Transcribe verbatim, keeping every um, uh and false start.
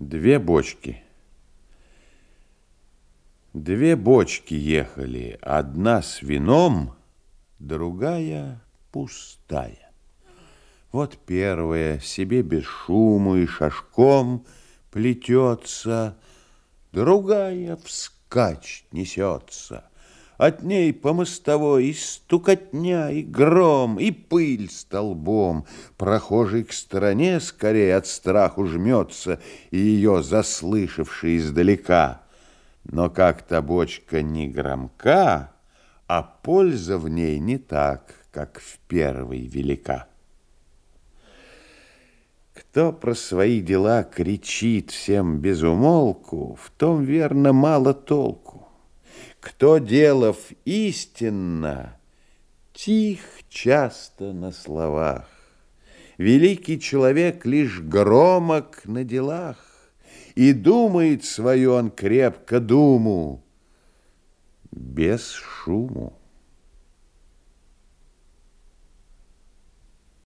Две бочки. Две бочки ехали, одна с вином, другая пустая. Вот первая себе без шуму и шажком плетется, другая вскачь несется. От ней по мостовой и стукотня, и гром, и пыль столбом. Прохожий к стороне скорее от страху жмется, и ее заслышавший издалека. Но как та бочка не громка, а польза в ней не так, как в первой велика. Кто про свои дела кричит всем без умолку, в том, верно, мало толку. Кто, делав истинно, тих часто на словах. Великий человек лишь громок на делах, и думает свою он крепко думу без шуму.